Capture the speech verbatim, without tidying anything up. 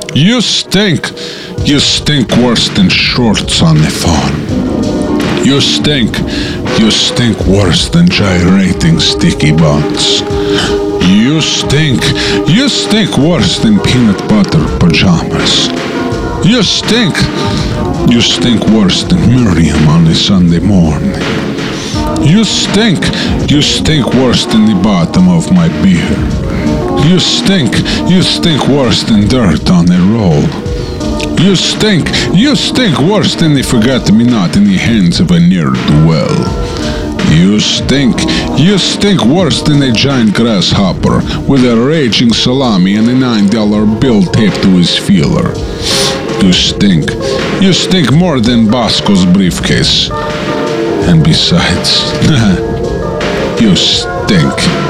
You stink. You stink worse than shorts on the farm. You stink. You stink worse than gyrating sticky buns. You stink. You stink worse than peanut butter pajamas. You stink. You stink worse than Miriam on a Sunday morning. You stink. You stink worse than the bottom of my beer. You stink. You stink worse than dirt on a roll. You stink. You stink worse than the forget-me-not in the hands of a ne'er-do-well. You stink. You stink worse than a giant grasshopper with a raging salami and a nine dollar bill taped to his feeler. You stink. You stink more than Bosco's briefcase. And besides, you stink.